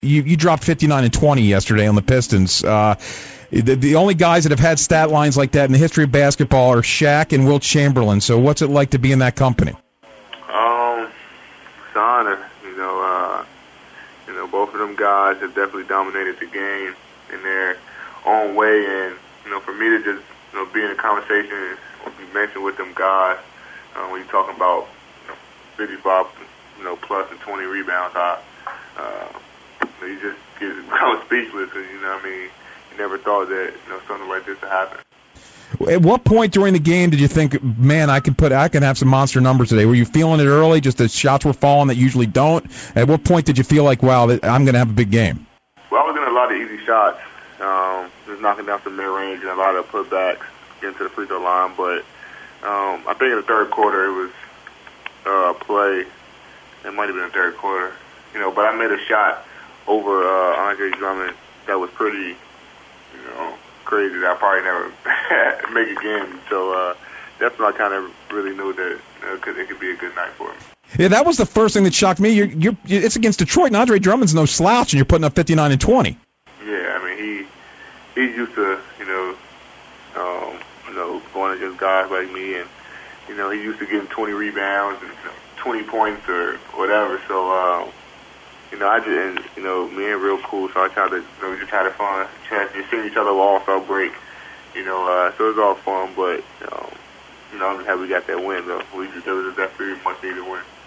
you dropped 59 and 20 yesterday on the Pistons. The only guys that have had stat lines like that in the history of basketball are Shaq and Wilt Chamberlain. So what's it like to be in that company? It's an honor. Both of them guys have definitely dominated the game in their own way, and for me to just be in a conversation, be mentioned with them guys, when you're talking about 55, plus and 20 rebounds, you just get kind of speechless, because you never thought that something like this would happen. At what point during the game did you think, man, I can have some monster numbers today? Were you feeling it early, just the shots were falling that usually don't? At what point did you feel like, wow, I'm going to have a big game? Well, I was getting a lot of easy shots, just knocking down some mid-range and a lot of putbacks, getting to the free throw line. But I think in the third quarter it was a play. It might have been the third quarter, but I made a shot over Andre Drummond that was pretty, crazy, that I probably never make again. So that's when I kind of really knew that it could be a good night for me. Yeah, that was the first thing that shocked me. It's against Detroit, and Andre Drummond's no slouch, and you're putting up 59 and 20. Yeah, he's used to going against guys like me, and he's used to getting 20 rebounds and 20 points or whatever. So I just me and real cool, so I tried to we just had fun, just seeing each other all-star break, so it was all fun. But I'm just happy we got that win though. There was definitely much needed win.